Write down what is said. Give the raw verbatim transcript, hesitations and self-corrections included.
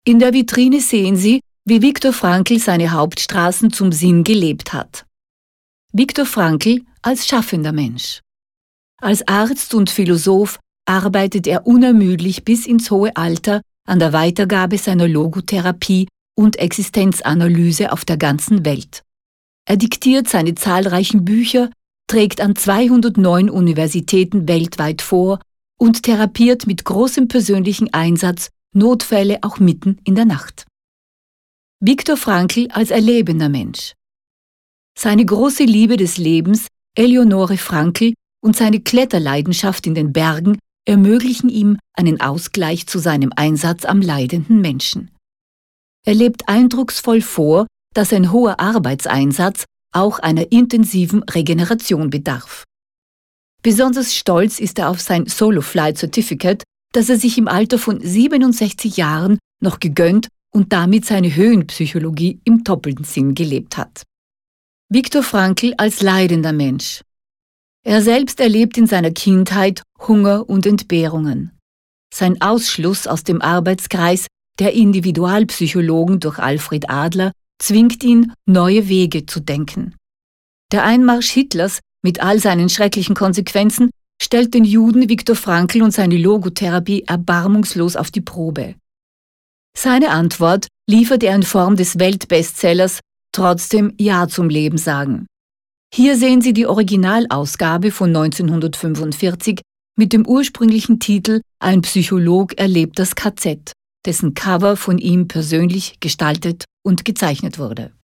In der Vitrine sehen Sie, wie Viktor Frankl seine Hauptstraßen zum Sinn gelebt hat. Viktor Frankl als schaffender Mensch. Als Arzt und Philosoph arbeitet er unermüdlich bis ins hohe Alter an der Weitergabe seiner Logotherapie und Existenzanalyse auf der ganzen Welt. Er diktiert seine zahlreichen Bücher, trägt an zweihundertneun Universitäten weltweit vor und therapiert mit großem persönlichen Einsatz Notfälle auch mitten in der Nacht. Viktor Frankl als erlebender Mensch. Seine große Liebe des Lebens, Eleonore Frankl, und seine Kletterleidenschaft in den Bergen ermöglichen ihm einen Ausgleich zu seinem Einsatz am leidenden Menschen. Er lebt eindrucksvoll vor, dass ein hoher Arbeitseinsatz auch einer intensiven Regeneration bedarf. Besonders stolz ist er auf sein Solo Flight Certificate, das er sich im Alter von siebenundsechzig Jahren noch gegönnt und damit seine Höhenpsychologie im doppelten Sinn gelebt hat. Viktor Frankl als leidender Mensch. Er selbst erlebt in seiner Kindheit Hunger und Entbehrungen. Sein Ausschluss aus dem Arbeitskreis der Individualpsychologen durch Alfred Adler zwingt ihn, neue Wege zu denken. Der Einmarsch Hitlers mit all seinen schrecklichen Konsequenzen stellt den Juden Viktor Frankl und seine Logotherapie erbarmungslos auf die Probe. Seine Antwort liefert er in Form des Weltbestsellers Trotzdem Ja zum Leben sagen. Hier sehen Sie die Originalausgabe von neunzehnhundertfünfundvierzig mit dem ursprünglichen Titel Ein Psycholog erlebt das K Z, dessen Cover von ihm persönlich gestaltet und gezeichnet wurde.